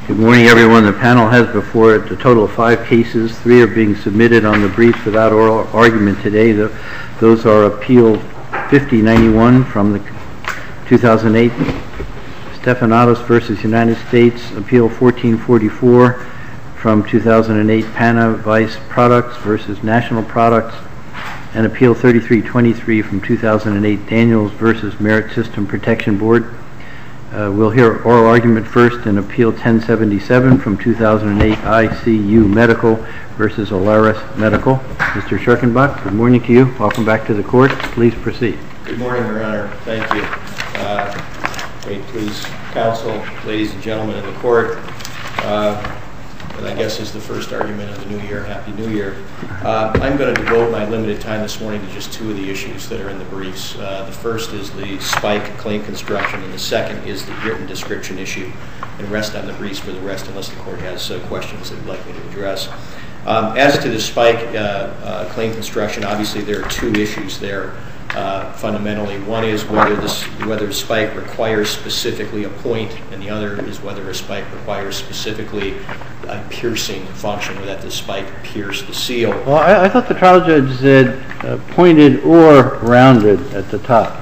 Good morning, everyone. The panel has before it a total of 5 cases. 3 are being submitted on the briefs without oral argument today. Those are Appeal 5091 from the 2008 Stephanatos v. United States, Appeal 1444 from 2008 Panavice Products v. National Products, and Appeal 3323 from 2008 Daniels v. Merit System Protection Board. We'll hear oral argument first in Appeal 1077 from 2008 ICU Medical versus Alaris Medical. Mr. Schirkenbach, good morning to you. Welcome back to the court. Please proceed. Good morning, Your Honor. Thank you. May it please counsel, ladies and gentlemen in the court. And I guess is the first argument of the new year. Happy New Year. I'm going to devote my limited time this morning to just 2 of the issues that are in the briefs. The first is the spike claim construction, and the second is the written description issue, and rest on the briefs for the rest unless the court has questions it would like me to address. As to the spike claim construction, obviously there are 2 issues there. Fundamentally, one is whether spike requires specifically a point, and the other is whether a spike requires specifically a piercing function, or that the spike pierce the seal. Well, I thought the trial judge said pointed or rounded at the top.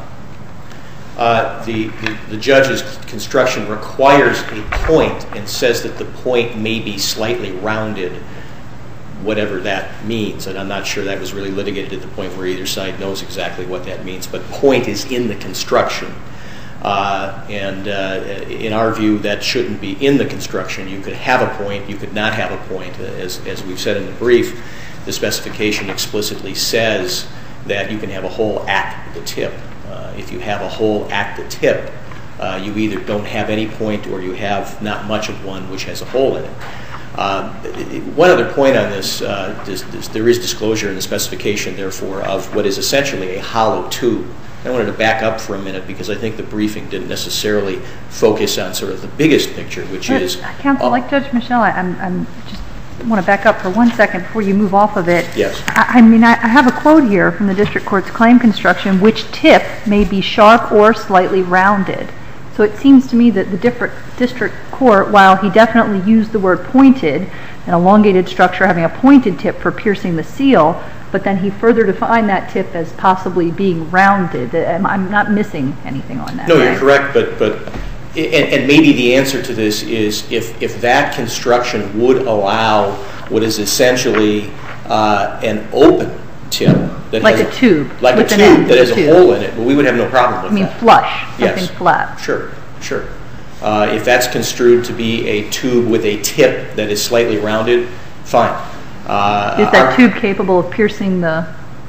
The judge's construction requires a point and says that the point may be slightly rounded, whatever that means, and I'm not sure that was really litigated at the point where either side knows exactly what that means, but point is in the construction. And in our view, that shouldn't be in the construction. You could have a point, you could not have a point. As we've said in the brief, the specification explicitly says that you can have a hole at the tip. If you have a hole at the tip, you either don't have any point or you have not much of one which has a hole in it. One other point on this, there is disclosure in the specification, therefore, of what is essentially a hollow tube. I wanted to back up for a minute because I think the briefing didn't necessarily focus on sort of the biggest picture, which is... Counsel, like Judge Michelle, I just want to back up for 1 second before you move off of it. Yes. I have a quote here from the district court's claim construction, which tip may be sharp or slightly rounded. So it seems to me that the district court, while he definitely used the word pointed, an elongated structure having a pointed tip for piercing the seal, but then he further defined that tip as possibly being rounded. I'm not missing anything on that. No, right? You're correct, and maybe the answer to this is if that construction would allow what is essentially an open tip, that like a tube, like a tube that has a hole in it, well, we would have no problem with that. I mean flush, something flat. Sure. If that's construed to be a tube with a tip that is slightly rounded, fine. Is that tube capable of piercing the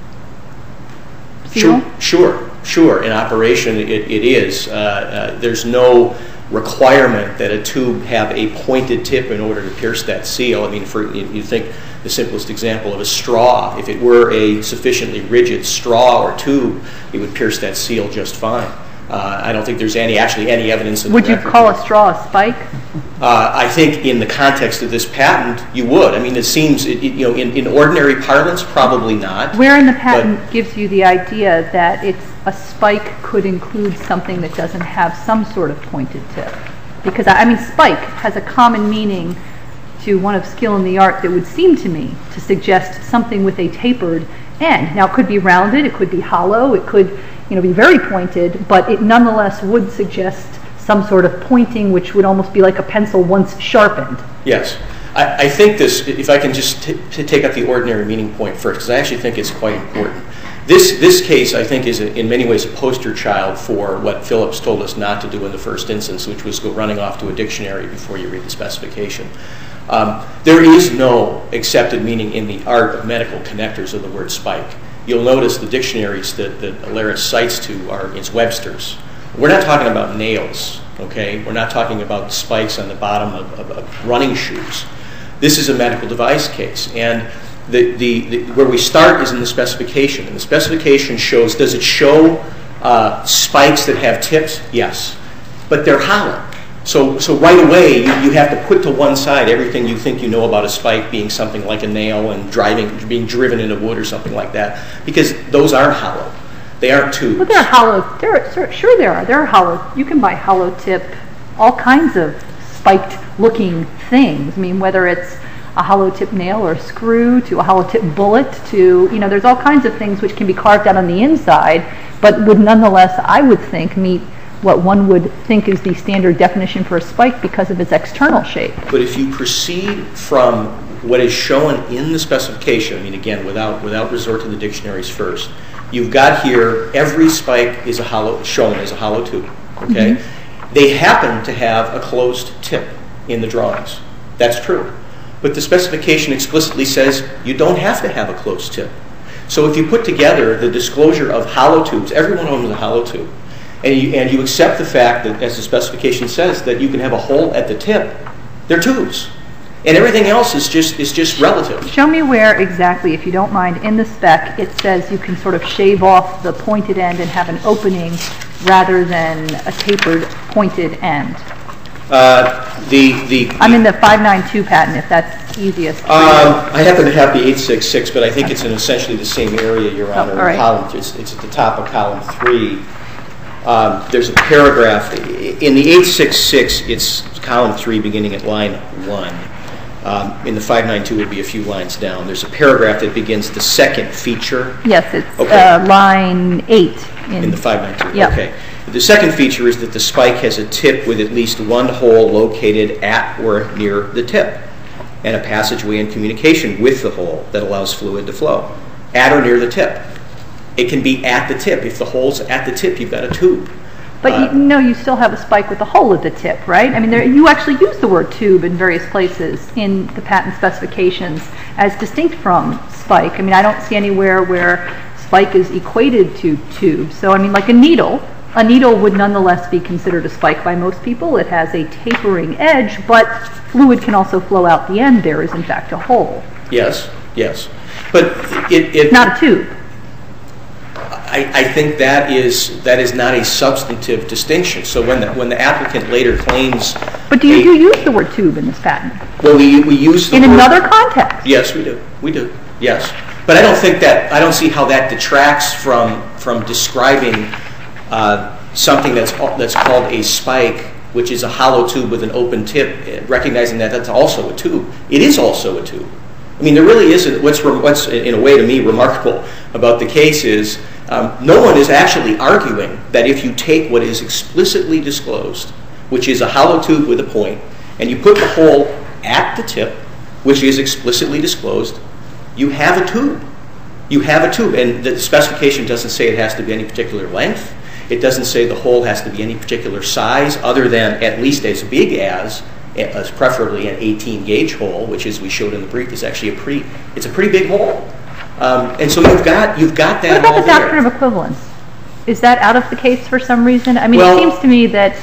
seal? Sure. In operation, it is. There's no requirement that a tube have a pointed tip in order to pierce that seal. I mean, you think the simplest example of a straw. If it were a sufficiently rigid straw or tube, it would pierce that seal just fine. I don't think there's any evidence. Would you call a straw a spike? I think in the context of this patent, you would. I mean, it seems, in ordinary parlance, probably not. Where in the patent gives you the idea that a spike could include something that doesn't have some sort of pointed tip? Because, I mean, spike has a common meaning to one of skill in the art that would seem to me to suggest something with a tapered end. Now, it could be rounded, it could be hollow, it could be very pointed, but it nonetheless would suggest some sort of pointing which would almost be like a pencil once sharpened. Yes. I think this, if I can just take up the ordinary meaning point first, because I actually think it's quite important. This case, I think, is in many ways a poster child for what Phillips told us not to do in the first instance, which was go running off to a dictionary before you read the specification. There is no accepted meaning in the art of medical connectors of the word spike. You'll notice the dictionaries that Alaris cites to are its Webster's. We're not talking about nails, okay? We're not talking about spikes on the bottom of running shoes. This is a medical device case, and where we start is in the specification. And the specification shows, does it show spikes that have tips? Yes, but they're hollow. So right away, you have to put to one side everything you think you know about a spike being something like a nail and being driven into wood or something like that, because those aren't hollow. They aren't tubes. But they're hollow. Sure, there are. They're hollow. You can buy hollow tip, all kinds of spiked looking things. I mean, whether it's a hollow tip nail or a screw to a hollow tip bullet to, there's all kinds of things which can be carved out on the inside, but would nonetheless, I would think, meet what one would think is the standard definition for a spike because of its external shape. But if you proceed from what is shown in the specification, I mean, again, without resort to the dictionaries first, you've got here every spike is shown as a hollow tube. Okay, They happen to have a closed tip in the drawings. That's true. But the specification explicitly says you don't have to have a closed tip. So if you put together the disclosure of hollow tubes, every one of them is a hollow tube, and you accept the fact that, as the specification says, that you can have a hole at the tip, they're tubes. And everything else is just relative. Show me where exactly, if you don't mind, in the spec it says you can sort of shave off the pointed end and have an opening rather than a tapered pointed end. I'm in the 592 patent, if that's easiest. I happen to have the 866, but I think it's in essentially the same area, Your Honor. Right. It's at the top of column 3. There's a paragraph. In the 866, it's column 3 beginning at line 1. In the 592, it would be a few lines down. There's a paragraph that begins the second feature. Yes, it's line 8. In the 592, yep. Okay. The second feature is that the spike has a tip with at least one hole located at or near the tip, and a passageway in communication with the hole that allows fluid to flow. At or near the tip. It can be at the tip. If the hole's at the tip, you've got a tube. But you still have a spike with a hole at the tip, right? I mean, you actually use the word tube in various places in the patent specifications as distinct from spike. I mean, I don't see anywhere where spike is equated to tube. So, I mean, like a needle would nonetheless be considered a spike by most people. It has a tapering edge, but fluid can also flow out the end. There is, in fact, a hole. Yes. But it's not a tube. I think that is not a substantive distinction. So when the applicant later claims... But do you use the word tube in this patent? Well, we use the word... In another context? Yes, we do. Yes. But I don't see how that detracts from describing something that's called a spike, which is a hollow tube with an open tip, recognizing that that's also a tube. It is also a tube. I mean, there really isn't... What's in a way to me remarkable about the case is no one is actually arguing that if you take what is explicitly disclosed, which is a hollow tube with a point, and you put the hole at the tip, which is explicitly disclosed, you have a tube. You have a tube, and the specification doesn't say it has to be any particular length. It doesn't say the hole has to be any particular size, other than at least as big as preferably an 18 gauge hole, which, as we showed in the brief, is actually a pretty big hole. And so you've got that all there. What about the doctrine of equivalence? Is that out of the case for some reason? I mean, it seems to me that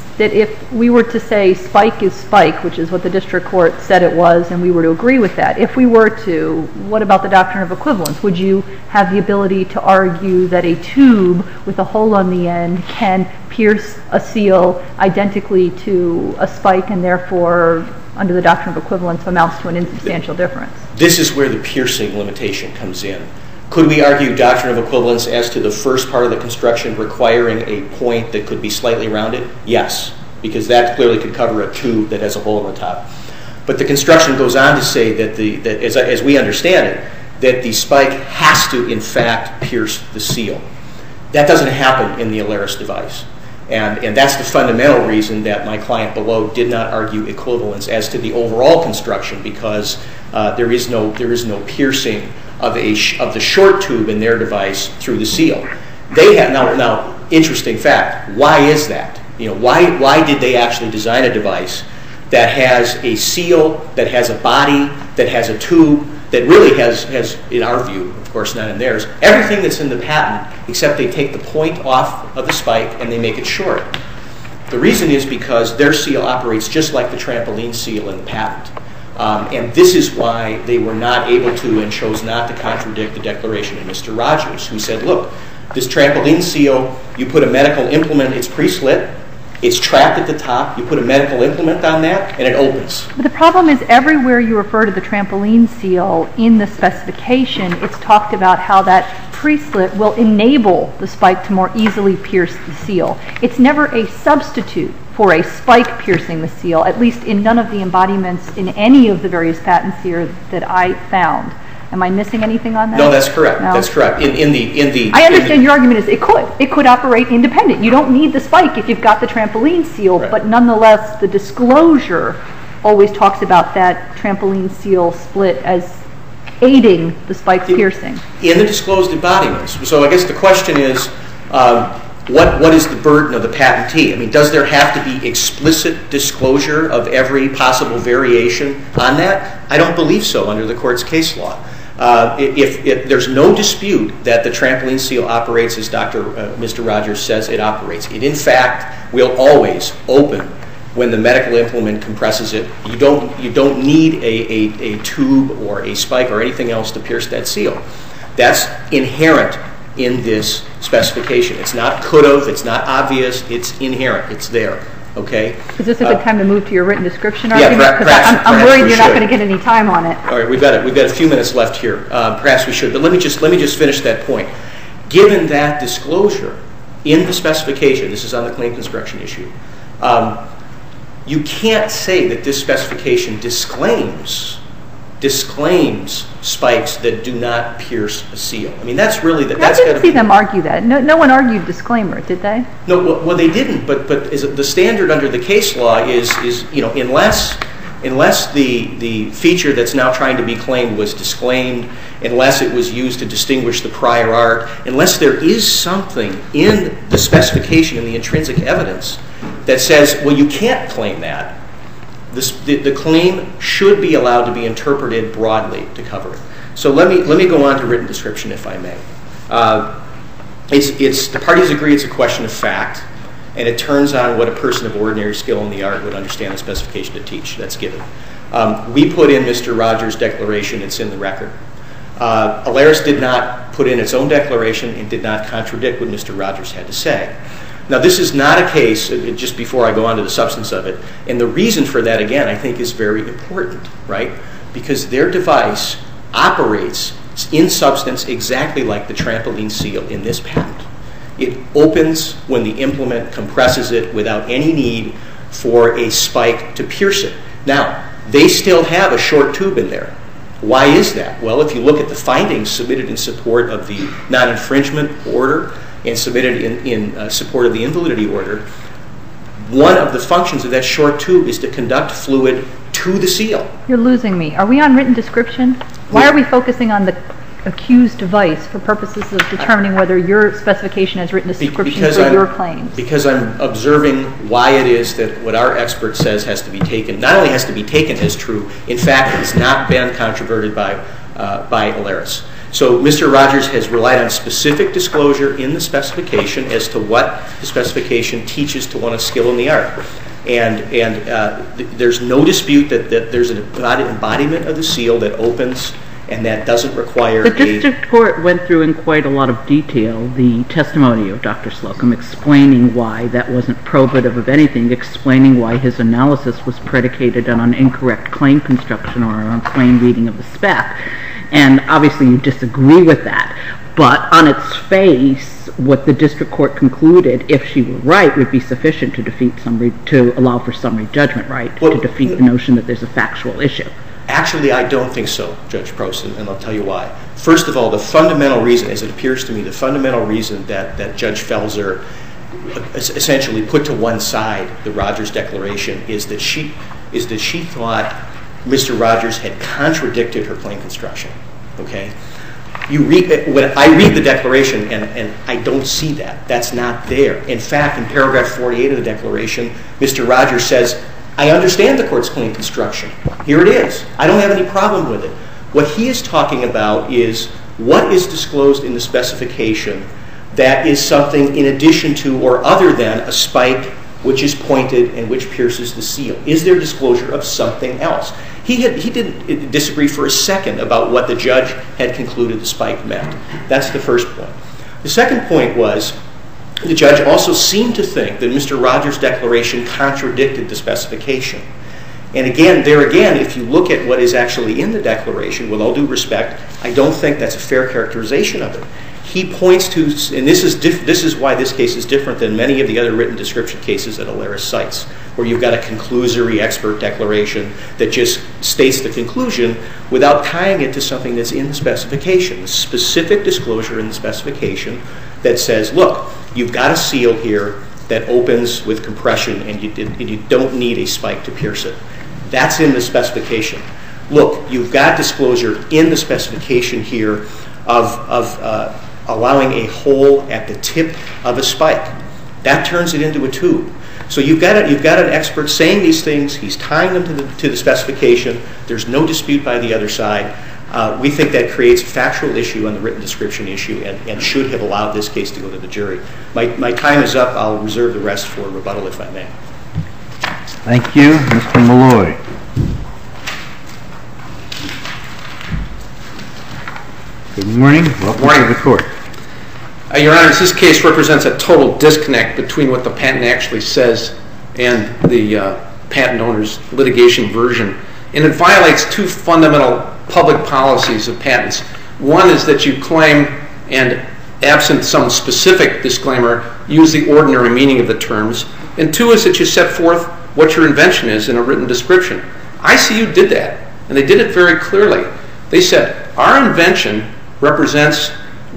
if we were to say spike is spike, which is what the district court said it was, and we were to agree with that, if we were to, what about the doctrine of equivalence? Would you have the ability to argue that a tube with a hole on the end can pierce a seal identically to a spike and therefore, under the doctrine of equivalence, amounts to an insubstantial difference? This is where the piercing limitation comes in. Could we argue doctrine of equivalence as to the first part of the construction requiring a point that could be slightly rounded? Yes, because that clearly could cover a tube that has a hole in the top. But the construction goes on to say that as we understand it, that the spike has to, in fact, pierce the seal. That doesn't happen in the Alaris device. And that's the fundamental reason that my client below did not argue equivalence as to the overall construction, because there is no piercing of the short tube in their device through the seal. They have now interesting fact. Why is that? Why did they actually design a device that has a seal, that has a body, that has a tube, that really has, in our view, of course not in theirs, everything that's in the patent, except they take the point off of the spike and they make it short. The reason is because their seal operates just like the trampoline seal in the patent. And this is why they were not able to and chose not to contradict the declaration of Mr. Rogers, who said, look, this trampoline seal, you put a medical implement, it's pre-slit, it's trapped at the top, you put a medical implement on that, and it opens. But the problem is everywhere you refer to the trampoline seal in the specification, it's talked about how that pre-slit will enable the spike to more easily pierce the seal. It's never a substitute for a spike piercing the seal, at least in none of the embodiments in any of the various patents here that I found. Am I missing anything on that? No, that's correct. No? That's correct. I understand your argument is it could operate independent. You don't need the spike if you've got the trampoline seal, right. But nonetheless, the disclosure always talks about that trampoline seal split as aiding the spike's piercing. In the disclosed embodiments. So I guess the question is, what is the burden of the patentee? I mean, does there have to be explicit disclosure of every possible variation on that? I don't believe so under the court's case law. If there's no dispute that the trampoline seal operates as Mr. Rogers says it operates, it in fact will always open when the medical implement compresses it. You don't need a tube or a spike or anything else to pierce that seal. That's inherent in this specification. It's not could have, it's not obvious, it's inherent, it's there. Okay? Is this a good time to move to your written description argument? Yeah, perhaps I'm worried you're not going to get any time on it. All right, we've got a few minutes left here. Perhaps we should, but let me just finish that point. Given that disclosure in the specification, this is on the claim construction issue, you can't say that this specification disclaims spikes that do not pierce a seal. I mean, that's really the... I didn't see them argue that. No one argued disclaimer, did they? No, well, they didn't. But the standard under the case law is unless the feature that's now trying to be claimed was disclaimed, unless it was used to distinguish the prior art, unless there is something in the specification, in the intrinsic evidence, that says, well, you can't claim that, the claim should be allowed to be interpreted broadly to cover it. So let me go on to written description, if I may. The parties agree it's a question of fact, and it turns on what a person of ordinary skill in the art would understand the specification to teach. That's given. We put in Mr. Rogers' declaration. It's in the record. Alaris did not put in its own declaration and did not contradict what Mr. Rogers had to say. Now, this is not a case, just before I go on to the substance of it, and the reason for that, again, I think is very important, right? Because their device operates in substance exactly like the trampoline seal in this patent. It opens when the implement compresses it without any need for a spike to pierce it. Now, they still have a short tube in there. Why is that? Well, if you look at the findings submitted in support of the non-infringement order and submitted in support of the invalidity order, one of the functions of that short tube is to conduct fluid to the seal. You're losing me. Are we on written description? Why are we focusing on the accused device for purposes of determining whether your specification has written description for your claims? Because I'm observing why it is that what our expert says has to be taken, not only has to be taken as true, in fact, it's not been controverted by Alaris. So Mr. Rogers has relied on specific disclosure in the specification as to what the specification teaches to one of skill in the art. And there's no dispute that there's an embodiment of the seal that opens and that doesn't require The district court went through in quite a lot of detail the testimony of Dr. Slocum, explaining why that wasn't probative of anything, explaining why his analysis was predicated on an incorrect claim construction or on plain reading of the spec. And obviously you disagree with that. But on its face, what the district court concluded, if she were right, would be sufficient to allow for summary judgment, right? To defeat the notion that there's a factual issue. Actually, I don't think so, Judge Prost, and I'll tell you why. First of all, the fundamental reason, as it appears to me, the fundamental reason that Judge Felser essentially put to one side the Rogers declaration is that she thought Mr. Rogers had contradicted her claim construction. Okay? When I read the declaration, and I don't see that. That's not there. In fact, in paragraph 48 of the declaration, Mr. Rogers says, I understand the court's claim construction. Here it is. I don't have any problem with it. What he is talking about is what is disclosed in the specification that is something in addition to or other than a spike which is pointed and which pierces the seal. Is there disclosure of something else? He didn't disagree for a second about what the judge had concluded the spike meant. That's the first point. The second point was the judge also seemed to think that Mr. Rogers' declaration contradicted the specification. And again, if you look at what is actually in the declaration, with all due respect, I don't think that's a fair characterization of it. he points to, and this is why this case is different than many of the other written description cases that Alaris cites, where you've got a conclusory expert declaration that just states the conclusion without tying it to something that's in the specification, the specific disclosure in the specification that says, look, you've got a seal here that opens with compression and you don't need a spike to pierce it. That's in the specification. Look, you've got disclosure in the specification here of allowing a hole at the tip of a spike. That turns it into a tube. So you've got an expert saying these things. He's tying them to the specification. There's no dispute by the other side. We think that creates a factual issue on the written description issue and should have allowed this case to go to the jury. My time is up. I'll reserve the rest for rebuttal if I may. Thank you. Mr. Malloy. Good morning. Welcome to the court. Your Honors, this case represents a total disconnect between what the patent actually says and the patent owner's litigation version. And it violates two fundamental public policies of patents. One is that you claim, and absent some specific disclaimer, use the ordinary meaning of the terms. And two is that you set forth what your invention is in a written description. ICU did that, and they did it very clearly. They said, our invention represents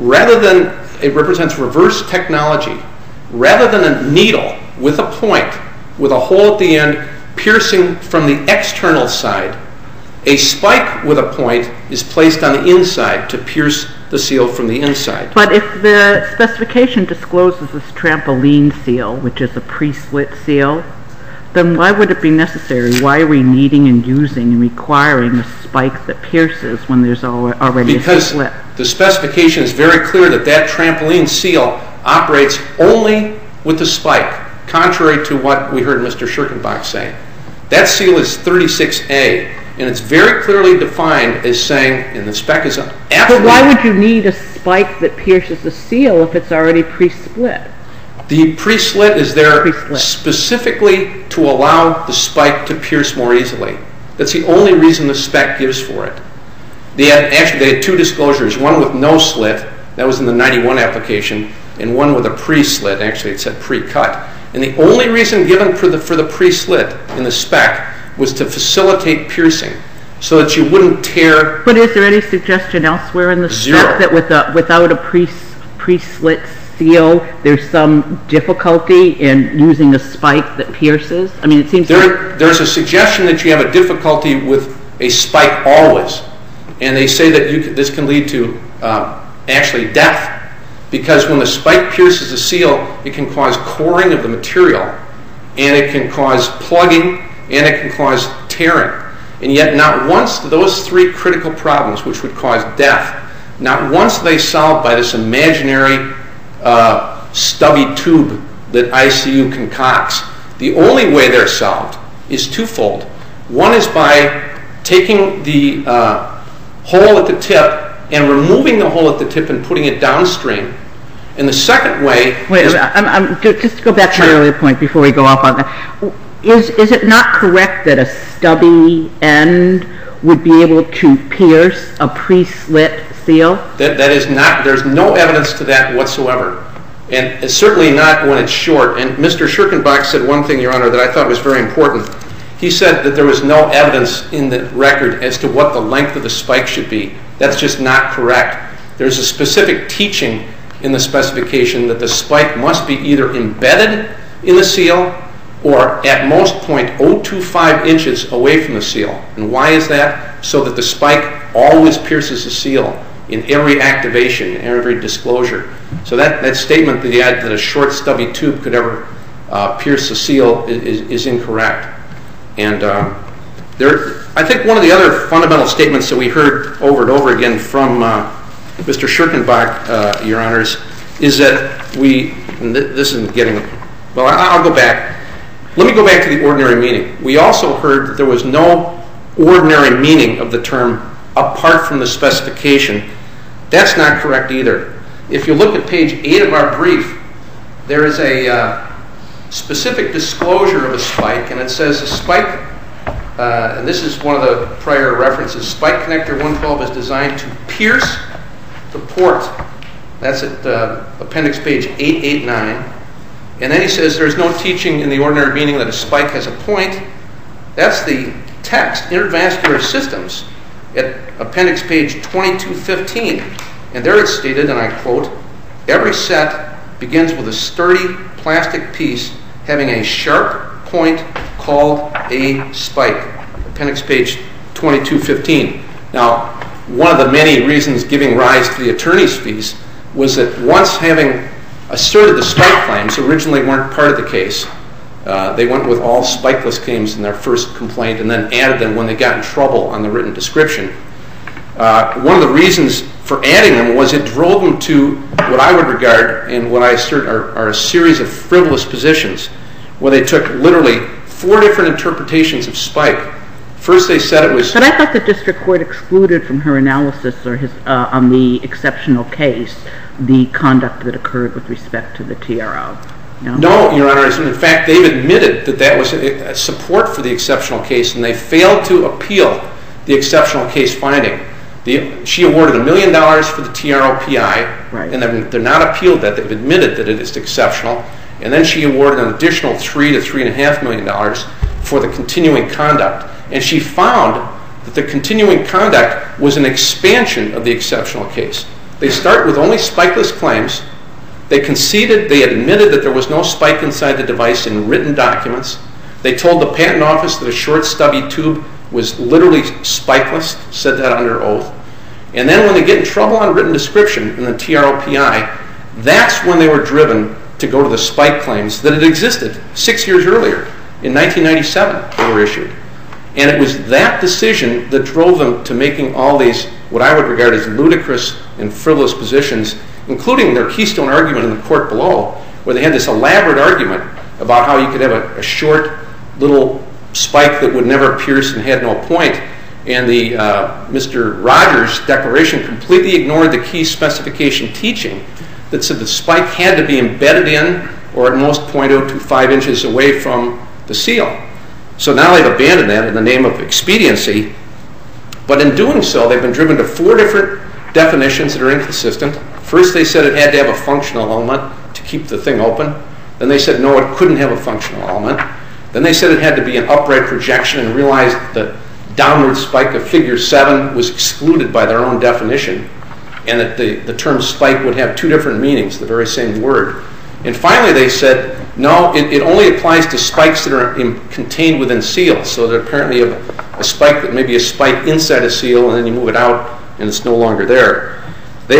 reverse technology. Rather than a needle with a point, with a hole at the end, piercing from the external side, a spike with a point is placed on the inside to pierce the seal from the inside. But if the specification discloses this trampoline seal, which is a pre-slit seal, then why would it be necessary? Why are we needing and using and requiring a spike that pierces when there's already a slit? Because the specification is very clear that trampoline seal operates only with the spike, contrary to what we heard Mr. Schirkenbach say. That seal is 36A, and it's very clearly defined as saying, and the spec is absolutely... But why would you need a spike that pierces the seal if it's already pre-split? The pre-slit is there specifically to allow the spike to pierce more easily. That's the only reason the spec gives for it. They had two disclosures, one with no slit, that was in the 91 application, and one with a pre-slit, actually it said pre-cut. And the only reason given for the pre-slit in the spec was to facilitate piercing, so that you wouldn't tear... But is there any suggestion elsewhere in the spec that without a pre-slit seal, there's some difficulty in using a spike that pierces? I mean, it seems there's a suggestion that you have a difficulty with a spike always, and they say that this can lead to actually death, because when the spike pierces the seal, it can cause coring of the material, and it can cause plugging, and it can cause tearing. And yet not once do those three critical problems, which would cause death, not once are they solved by this imaginary stubby tube that ICU concocts. The only way they're solved is twofold. One is by taking the hole at the tip and removing the hole at the tip and putting it downstream. And the second way... Wait, just to go back to my earlier point before we go off on that. Is it not correct that a stubby end would be able to pierce a pre-slit seal? That is not, there's no evidence to that whatsoever. And it's certainly not when it's short. And Mr. Schirkenbach said one thing, Your Honor, that I thought was very important. He said that there was no evidence in the record as to what the length of the spike should be. That's just not correct. There's a specific teaching in the specification that the spike must be either embedded in the seal or at most 0.025 inches away from the seal. And why is that? So that the spike always pierces the seal in every activation, every disclosure. So that statement that a short stubby tube could ever pierce the seal is incorrect. And I think one of the other fundamental statements that we heard over and over again from Mr. Schirkenbach, Your Honors, is that this isn't getting... Well, I'll go back. Let me go back to the ordinary meaning. We also heard that there was no ordinary meaning of the term apart from the specification. That's not correct either. If you look at page 8 of our brief, there is a specific disclosure of a spike, and it says a spike, and this is one of the prior references, spike connector 112 is designed to pierce the port. That's at appendix page 889. And then he says there's no teaching in the ordinary meaning that a spike has a point. That's the text, intravascular systems, at appendix page 2215. And there it's stated, and I quote, every set begins with a sturdy plastic piece having a sharp point called a spike. Appendix page 2215. Now, one of the many reasons giving rise to the attorney's fees was that once having asserted the spike claims, originally weren't part of the case. They went with all spikeless claims in their first complaint and then added them when they got in trouble on the written description. One of the reasons for adding them was it drove them to what I would regard and what I assert are a series of frivolous positions where they took literally 4 different interpretations of spike. First they said it was... But I thought the district court excluded from her analysis or on the exceptional case the conduct that occurred with respect to the TRO. No, Your Honor. In fact, they've admitted that that was a support for the exceptional case, and they failed to appeal the exceptional case finding. She awarded $1 million for the TRO-PI, right, and they're not appealed that. They've admitted that it is exceptional. And then she awarded an additional $3 to $3.5 million for the continuing conduct. And she found that the continuing conduct was an expansion of the exceptional case. They start with only spikeless claims. They conceded, they admitted that there was no spike inside the device in written documents. They told the patent office that a short stubby tube was literally spikeless, said that under oath. And then when they get in trouble on written description in the TRO-PI, that's when they were driven to go to the spike claims that had existed 6 years earlier. In 1997, they were issued. And it was that decision that drove them to making all these, what I would regard as ludicrous and frivolous positions, including their keystone argument in the court below, where they had this elaborate argument about how you could have a short little spike that would never pierce and had no point. And the Mr. Rogers' declaration completely ignored the key specification teaching that said the spike had to be embedded in or at most 0.02 to 5 inches away from the seal. So now they've abandoned that in the name of expediency. But in doing so, they've been driven to 4 different definitions that are inconsistent. First, they said it had to have a functional element to keep the thing open. Then they said, no, it couldn't have a functional element. Then they said it had to be an upright projection and realized the downward spike of figure 7 was excluded by their own definition and that the term spike would have 2 different meanings, the very same word. And finally, they said, no, it only applies to spikes that are contained within seals. So that apparently you have a spike that may be a spike inside a seal and then you move it out and it's no longer there. They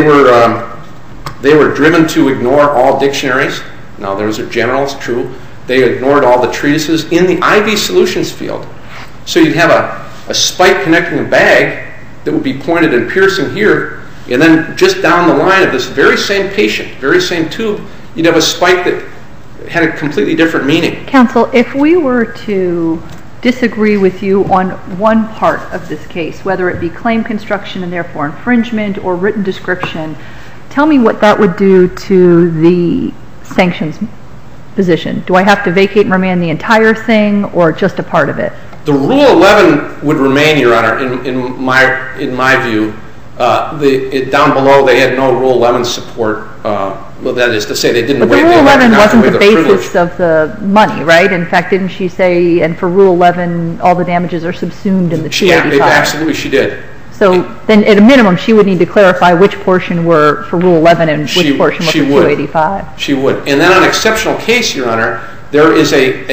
were driven to ignore all dictionaries. Now, those are generals, true. They ignored all the treatises in the IV solutions field. So you'd have a spike connecting a bag that would be pointed and piercing here, and then just down the line of this very same patient, very same tube, you'd have a spike that had a completely different meaning. Counsel, if we were to disagree with you on one part of this case, whether it be claim construction and therefore infringement or written description, tell me what that would do to the sanctions position. Do I have to vacate and remand the entire thing or just a part of it? The Rule 11 would remain, Your Honor, in my view. Down below, they had no Rule 11 support. Well, that is to say, they didn't waive the Rule 11 wasn't the basis privilege of the money, right? In fact, didn't she say, and for Rule 11, all the damages are subsumed in the 285? Yeah, absolutely she did. So then, at a minimum, she would need to clarify which portion were for Rule 11 and which portion were for 285. She would. And then on exceptional case, Your Honor, there is a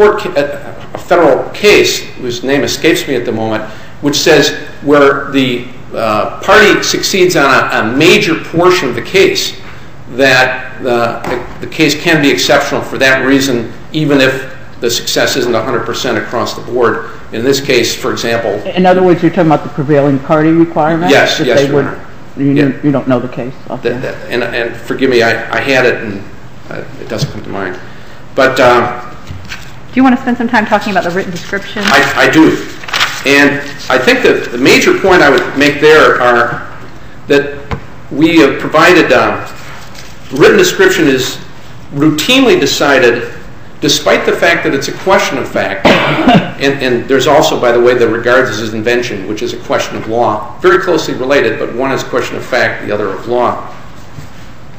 federal case, whose name escapes me at the moment, which says where the party succeeds on a major portion of the case, that the case can be exceptional for that reason, even if the success isn't 100% across the board. In this case, for example... In other words, you're talking about the prevailing party requirement? Yes, Your Honor. You don't know the case? Okay. And forgive me, I had it and it doesn't come to mind. But... do you want to spend some time talking about the written description? I do. And I think that the major point I would make there are that we have provided... written description is routinely decided despite the fact that it's a question of fact. And there's also, by the way, the regards as invention, which is a question of law. Very closely related, but one is a question of fact, the other of law.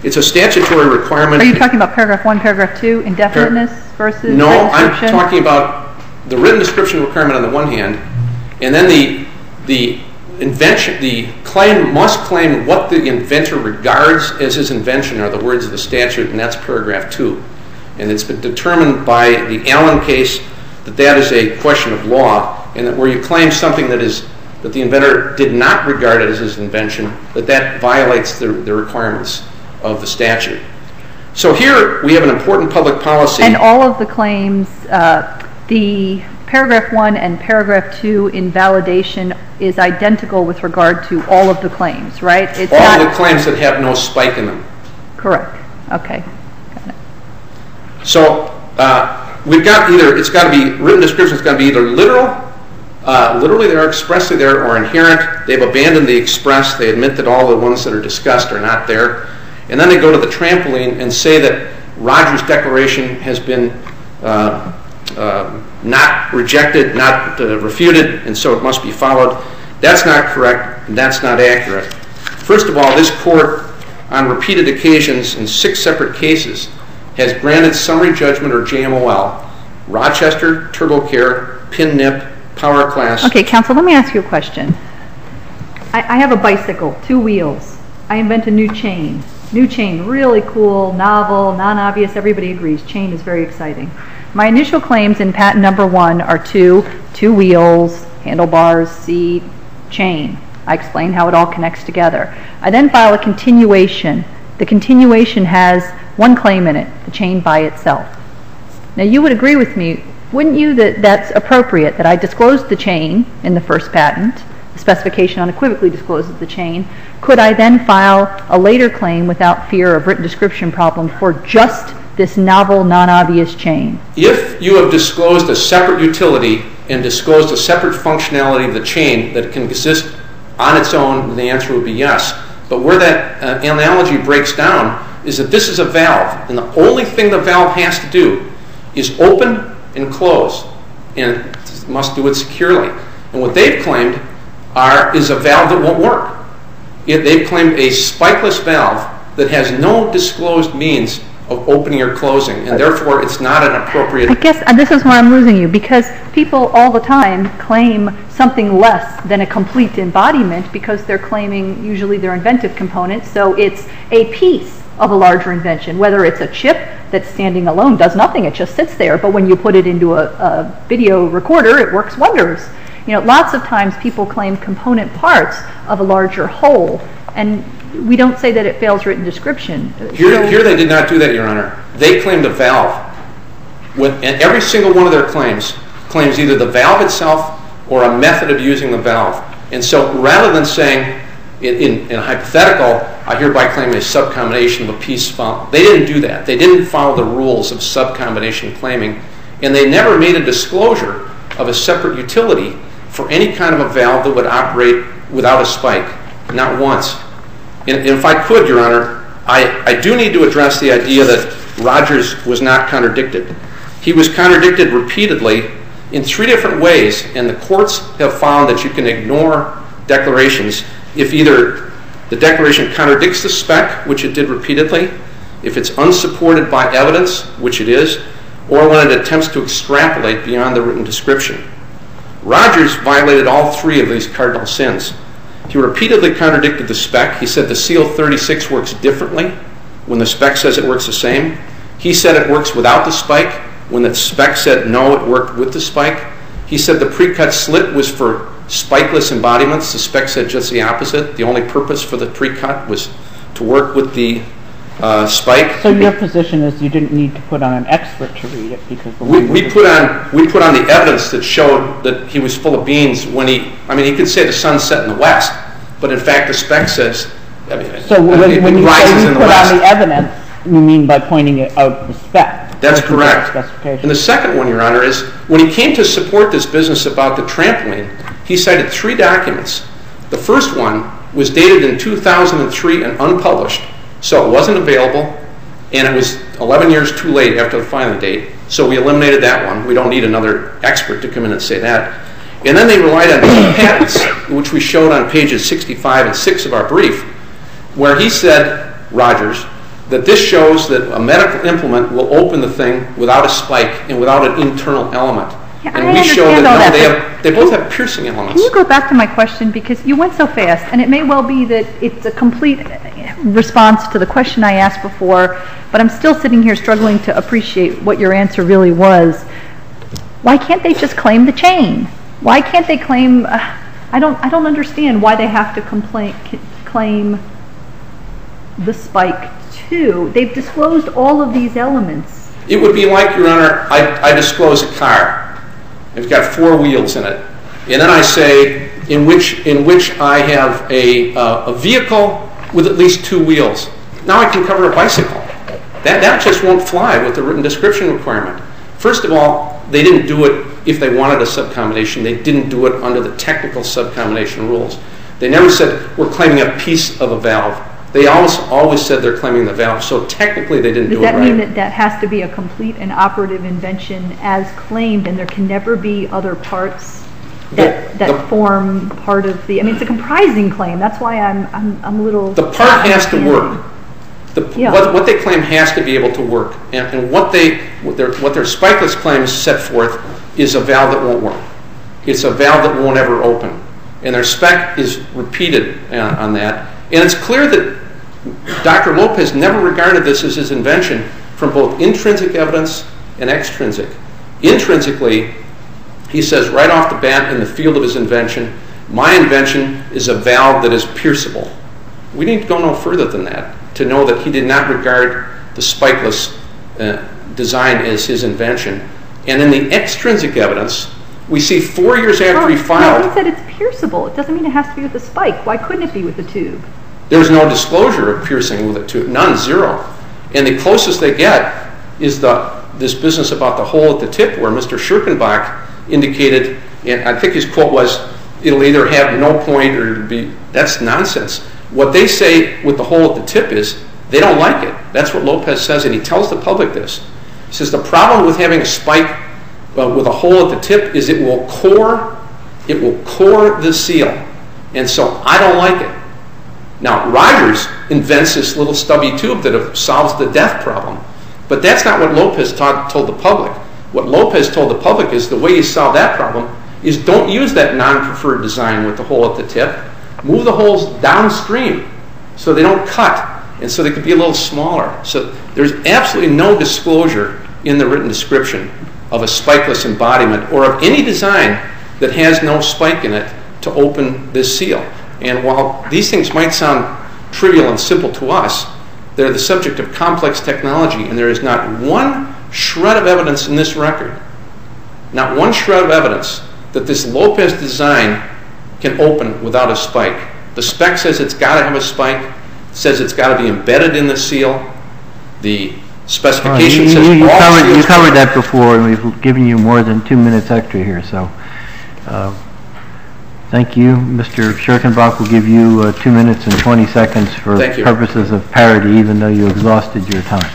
It's a statutory requirement. Are you talking about paragraph 1, paragraph 2, indefiniteness versus No, written I'm description? talking about the written description requirement on the one hand, and then the invention, the claim must claim what the inventor regards as his invention are the words of the statute, and that's paragraph 2. And it's been determined by the Allen case that is a question of law, and that where you claim something that the inventor did not regard it as his invention, that violates the requirements of the statute. So here we have an important public policy. And all of the claims, the paragraph 1 and paragraph 2 invalidation is identical with regard to all of the claims, right? It's all not of the claims that have no spike in them. correct. Okay. Got it. So we've got it's got to be, written description's got to be either literally they're expressly there, or inherent. They've abandoned the express. They admit that all the ones that are discussed are not there. And then they go to the trampoline and say that Rogers' declaration has been not rejected, not refuted, and so it must be followed. That's not correct, and that's not accurate. First of all, this court, on repeated occasions in 6 separate cases, has granted summary judgment or JMOL, Rochester, TurboCare, PIN-NIP, Power Class. Okay, counsel, let me ask you a question. I have a bicycle, 2 wheels. I invent a new chain. New chain, really cool, novel, non-obvious, everybody agrees. Chain is very exciting. My initial claims in patent number 1 are two wheels, handlebars, seat, chain. I explain how it all connects together. I then file a continuation. The continuation has one claim in it, the chain by itself. Now you would agree with me, wouldn't you, that that's appropriate, that I disclosed the chain in the first patent, the specification unequivocally discloses the chain. Could I then file a later claim without fear of written description problem for just this novel, non-obvious chain? If you have disclosed a separate utility and disclosed a separate functionality of the chain that can exist on its own, the answer would be yes. But where that analogy breaks down is that this is a valve, and the only thing the valve has to do is open and close, and it must do it securely. And what they've claimed is a valve that won't work. They've claimed a spikeless valve that has no disclosed means of opening or closing, and therefore it's not an appropriate... I guess this is where I'm losing you, because people all the time claim something less than a complete embodiment because they're claiming usually their inventive component, so it's a piece of a larger invention, whether it's a chip that's standing alone, does nothing, it just sits there, but when you put it into a video recorder, it works wonders. You know, lots of times people claim component parts of a larger whole, and we don't say that it fails written description. Here they did not do that, Your Honor. They claimed a valve. And every single one of their claims either the valve itself or a method of using the valve. And so rather than saying, in a hypothetical, I hereby claim a subcombination of a piece found, they didn't do that. They didn't follow the rules of subcombination claiming, and they never made a disclosure of a separate utility for any kind of a valve that would operate without a spike, not once. And if I could, Your Honor, I do need to address the idea that Rogers was not contradicted. He was contradicted repeatedly in 3 different ways, and the courts have found that you can ignore declarations if either the declaration contradicts the spec, which it did repeatedly, if it's unsupported by evidence, which it is, or when it attempts to extrapolate beyond the written description. Rogers violated all 3 of these cardinal sins. He repeatedly contradicted the spec. He said the Seal 36 works differently when the spec says it works the same. He said it works without the spike when the spec said no, it worked with the spike. He said the pre-cut slit was for spikeless embodiments. The spec said just the opposite. The only purpose for the pre-cut was to work with the spike. So your position is you didn't need to put on an expert to read it because we put on the evidence that showed that he was full of beans when he could say the sun set in the west, but in fact the spec says so when you say we put on the evidence, you mean by pointing it out the spec. That's correct. And the second one, Your Honor, is when he came to support this business about the trampoline, he cited 3 documents. The first one was dated in 2003 and unpublished, so it wasn't available, and it was 11 years too late after the filing date, so we eliminated that one. We don't need another expert to come in and say that. And then they relied on 2 patents, which we showed on pages 65 and 6 of our brief, where he said, Rogers, that this shows that a medical implement will open the thing without a spike and without an internal element. Yeah, and we show that no, they both have piercing elements. Can you go back to my question, because you went so fast, and it may well be that it's a complete response to the question I asked before, but I'm still sitting here struggling to appreciate what your answer really was. Why can't they just claim the chain? Why can't they claim? I don't understand why they have to claim the spike too. They've disclosed all of these elements. It would be like, Your Honor, I disclose a car. It's got 4 wheels in it, and then I say in which I have a vehicle with at least 2 wheels. Now I can cover a bicycle. That just won't fly with the written description requirement. First of all, they didn't do it if they wanted a subcombination. They didn't do it under the technical subcombination rules. They never said we're claiming a piece of a valve. They always said they're claiming the valve, so technically they didn't do it right. Does that mean that has to be a complete and operative invention as claimed, and there can never be other parts that form part of the... I mean, it's a comprising claim. That's why I'm a little... The part has to work. What they claim has to be able to work, and what their spikeless claims set forth is a valve that won't work. It's a valve that won't ever open, and their spec is repeated on that. And it's clear that Dr. Lopez never regarded this as his invention from both intrinsic evidence and extrinsic. Intrinsically, he says right off the bat in the field of his invention, my invention is a valve that is pierceable. We need to go no further than that to know that he did not regard the spikeless design as his invention. And in the extrinsic evidence, we see 4 years after he filed... No, he said it's pierceable. It doesn't mean it has to be with a spike. Why couldn't it be with a tube? There's no disclosure of piercing with a tube. None, zero. And the closest they get is this business about the hole at the tip where Mr. Schirkenbach indicated, and I think his quote was, it'll either have no point or it'll be... That's nonsense. What they say with the hole at the tip is they don't like it. That's what Lopez says, and he tells the public this. He says the problem with having a spike with a hole at the tip is it will core the seal, and so I don't like it. Now, Rogers invents this little stubby tube that solves the depth problem, but that's not what Lopez told the public. What Lopez told the public is the way you solve that problem is don't use that non-preferred design with the hole at the tip. Move the holes downstream so they don't cut, and so they could be a little smaller. So there's absolutely no disclosure in the written description of a spikeless embodiment or of any design that has no spike in it to open this seal. And while these things might sound trivial and simple to us, they're the subject of complex technology, and there is not one shred of evidence in this record, not one shred of evidence that this Lopez design can open without a spike. The spec says it's got to have a spike, says it's got to be embedded in the seal. The specification says you covered that before, and we've given you more than 2 minutes extra here. So, thank you, Mr. Schirkenbach. Will give you 2 minutes and 20 seconds for purposes of parity, even though you exhausted your time.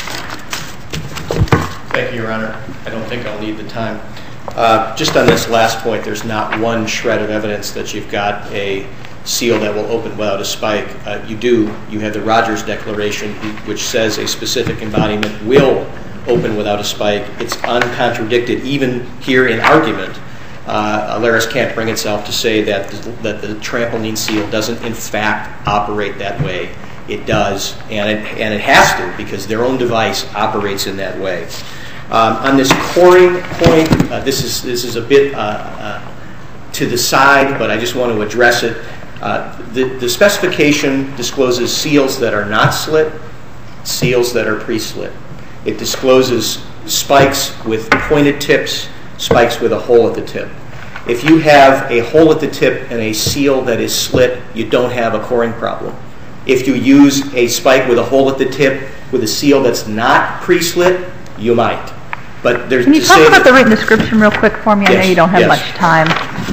Thank you, Your Honor. I don't think I'll need the time. Just on this last point, there's not one shred of evidence that you've got a seal that will open without a spike. You do. You have the Rogers Declaration, which says a specific embodiment will open without a spike. It's uncontradicted, even here in argument. Alaris can't bring itself to say that the trampoline seal doesn't, in fact, operate that way. It does, and it has to, because their own device operates in that way. On this coring point, this is a bit to the side, but I just want to address it. The specification discloses seals that are not slit, seals that are pre-slit. It discloses spikes with pointed tips, spikes with a hole at the tip. If you have a hole at the tip and a seal that is slit, you don't have a coring problem. If you use a spike with a hole at the tip with a seal that's not pre-slit, you might. But there's Can you talk about the written description real quick for me? I know you don't have much time.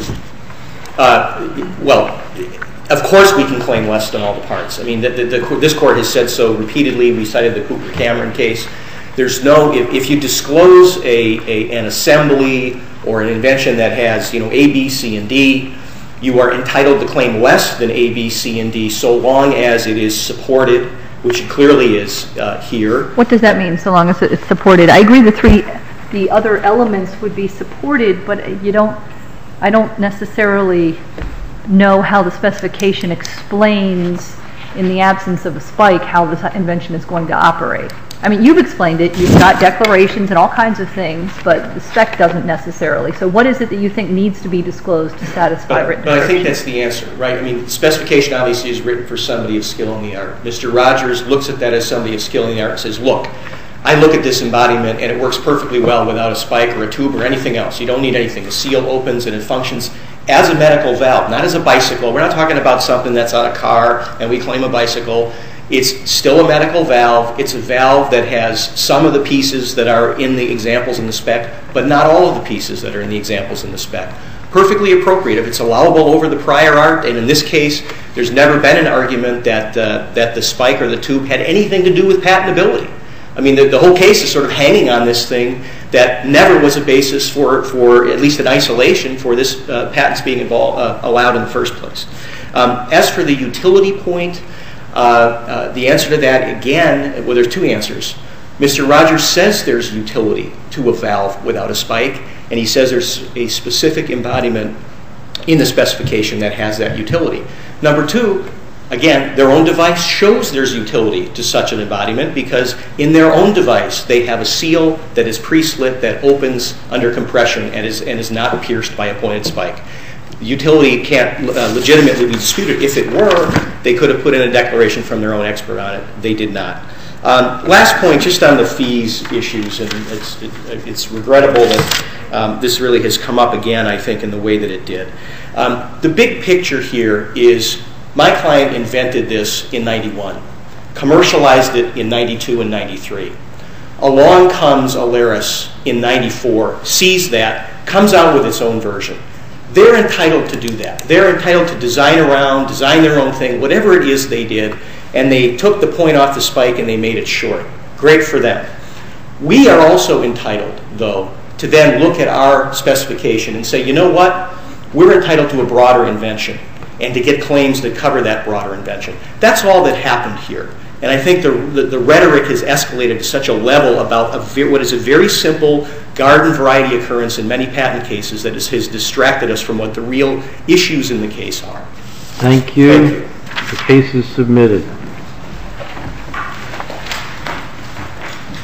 Well, of course we can claim less than all the parts. I mean, this court has said so repeatedly. We cited the Cooper-Cameron case. There's no, if you disclose an assembly or an invention that has, A, B, C, and D, you are entitled to claim less than A, B, C, and D so long as it is supported which it clearly is here. What does that mean, so long as it's supported? I agree the other elements would be supported, but I don't necessarily know how the specification explains, in the absence of a spike, how this invention is going to operate. I mean, you've explained it. You've got declarations and all kinds of things, but the spec doesn't necessarily. So what is it that you think needs to be disclosed to satisfy written But I think description? that's the answer, right? I mean, the specification obviously is written for somebody of skill in the art. Mr. Rogers looks at that as somebody of skill in the art and says, look, I look at this embodiment and it works perfectly well without a spike or a tube or anything else. You don't need anything. The seal opens and it functions as a medical valve, not as a bicycle. We're not talking about something that's on a car and we claim a bicycle. It's still a medical valve. It's a valve that has some of the pieces that are in the examples in the spec, but not all of the pieces that are in the examples in the spec. Perfectly appropriate. If it's allowable over the prior art, and in this case, there's never been an argument that the spike or the tube had anything to do with patentability. I mean, the whole case is sort of hanging on this thing that never was a basis for at least in isolation, for this patents being allowed in the first place. As for the utility point, the answer to that, again, well, there's two answers. Mr. Rogers says there's utility to a valve without a spike, and he says there's a specific embodiment in the specification that has that utility. Number two, again, their own device shows there's utility to such an embodiment because in their own device they have a seal that is pre-slit that opens under compression and is not pierced by a pointed spike. The utility can't legitimately be disputed. If it were, they could have put in a declaration from their own expert on it. They did not. Last point, just on the fees issues, and it's regrettable that this really has come up again, I think, in the way that it did. The big picture here is my client invented this in 91, commercialized it in 92 and 93. Along comes Alaris in 94, sees that, comes out with its own version. They're entitled to do that. They're entitled to design their own thing, whatever it is they did, and they took the point off the spike and they made it short. Great for them. We are also entitled, though, to then look at our specification and say, you know what? We're entitled to a broader invention and to get claims that cover that broader invention. That's all that happened here. And I think the rhetoric has escalated to such a level about what is a very simple garden variety occurrence in many patent cases that has distracted us from what the real issues in the case are. Thank you. The case is submitted.